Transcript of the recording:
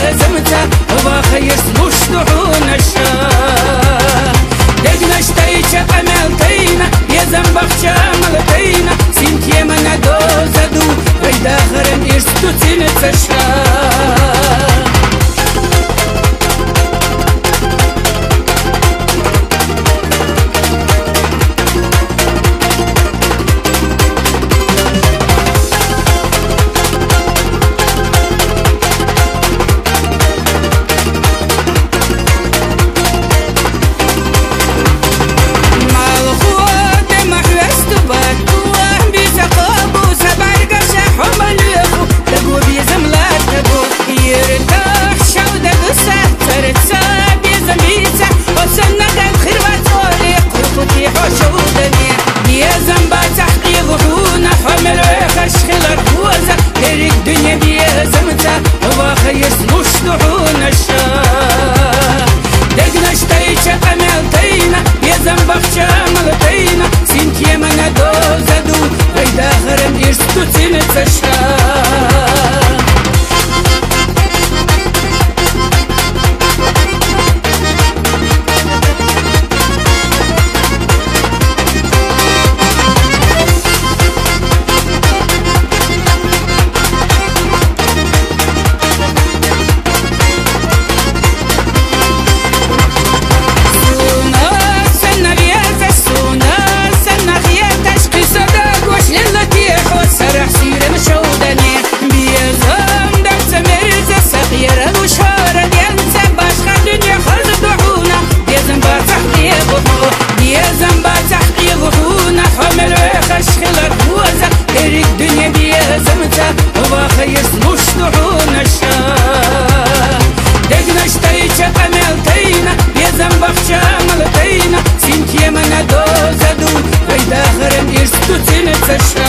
بيزمتا وباخير سلوشتحون الشاه دقنشتيش قملتينا يزن بخشا ملتينا سنتي من دوزدو ويداخرن إرستو تنت الشاه الدنيا بيزمتا وباخير سلوشتحون الشاه دقنشتيش قملتينا يزن بخشا ملتينا سنتي من دوزدو ويداخرن إرستو تنت الشاه الدنيا بيزمتا وباخير سلوشتحون الشاه دقنشتيش قملتينا يزن بخشا ملتينا سنتي من دوزدو ويداخرن إرستو تنت الشاه